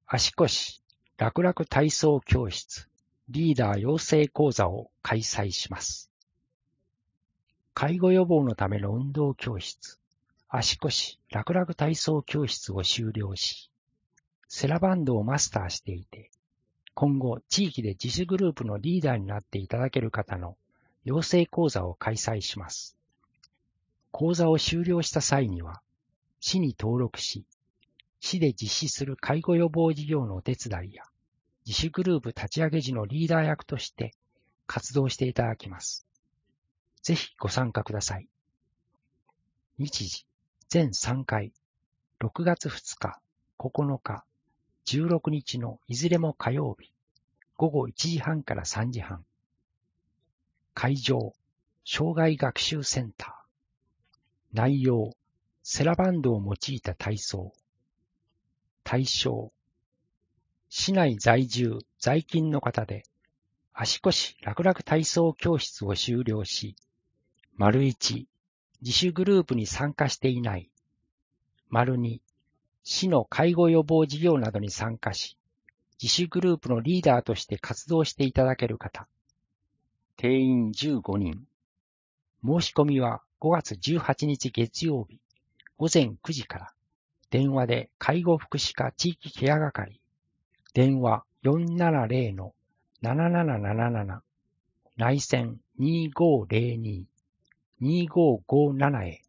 足腰楽々体操教室リーダー養成講座を開催します。介護予防のための運動教室、足腰楽々体操教室を修了し、セラバンドをマスターしていて、今後地域で自主グループのリーダーになっていただける方の養成講座を開催します。講座を修了した際には、市に登録し、市で実施する介護予防事業のお手伝いや、自主グループ立ち上げ時のリーダー役として活動していただきます。ぜひご参加ください。日時、全3回、6月2日、9日、16日のいずれも火曜日、午後1時半から3時半。会場、障害学習センター。内容、セラバンドを用いた体操。対象、市内在住、在勤の方で、足腰楽々体操教室を修了し、1、自主グループに参加していない。2、市の介護予防事業などに参加し、自主グループのリーダーとして活動していただける方。定員15人。申し込みは5月18日月曜日、午前9時から、電話で介護福祉課地域ケア係、電話470-7777、内線2502-2557へ